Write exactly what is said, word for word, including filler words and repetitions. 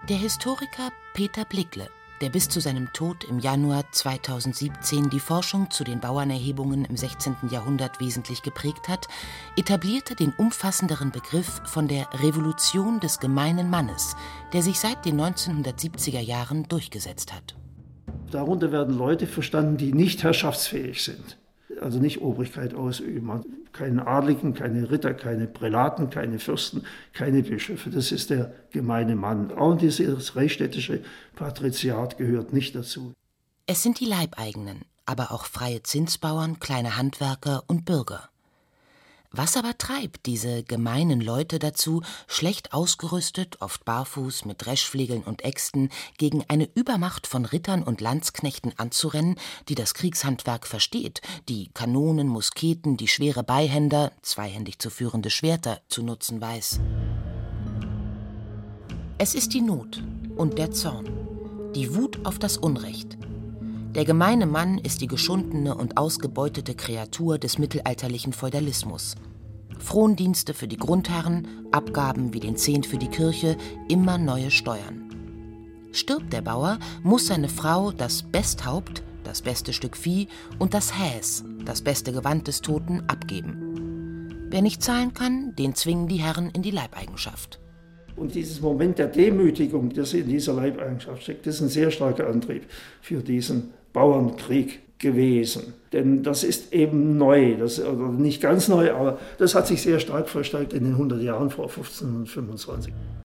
Der Historiker Peter Blickle, der bis zu seinem Tod im Januar zweitausendsiebzehn die Forschung zu den Bauernerhebungen im sechzehnten Jahrhundert wesentlich geprägt hat, etablierte den umfassenderen Begriff von der Revolution des gemeinen Mannes, der sich seit den neunzehnhundertsiebziger Jahren durchgesetzt hat. Darunter werden Leute verstanden, die nicht herrschaftsfähig sind, also nicht Obrigkeit ausüben. Keine Adligen, keine Ritter, keine Prälaten, keine Fürsten, keine Bischöfe. Das ist der gemeine Mann. Auch dieses reichsstädtische Patriziat gehört nicht dazu. Es sind die Leibeigenen, aber auch freie Zinsbauern, kleine Handwerker und Bürger. Was aber treibt diese gemeinen Leute dazu, schlecht ausgerüstet, oft barfuß, mit Dreschflegeln und Äxten, gegen eine Übermacht von Rittern und Landsknechten anzurennen, die das Kriegshandwerk versteht, die Kanonen, Musketen, die schwere Beihänder, zweihändig zu führende Schwerter, zu nutzen weiß? Es ist die Not und der Zorn, die Wut auf das Unrecht. Der gemeine Mann ist die geschundene und ausgebeutete Kreatur des mittelalterlichen Feudalismus. Frondienste für die Grundherren, Abgaben wie den Zehnt für die Kirche, immer neue Steuern. Stirbt der Bauer, muss seine Frau das Besthaupt, das beste Stück Vieh und das Häs, das beste Gewand des Toten, abgeben. Wer nicht zahlen kann, den zwingen die Herren in die Leibeigenschaft. Und dieses Moment der Demütigung, das in dieser Leibeigenschaft steckt, das ist ein sehr starker Antrieb für diesen Bauernkrieg gewesen. Denn das ist eben neu, das, oder nicht ganz neu, aber das hat sich sehr stark verstärkt in den hundert Jahren vor fünfzehnhundertfünfundzwanzig.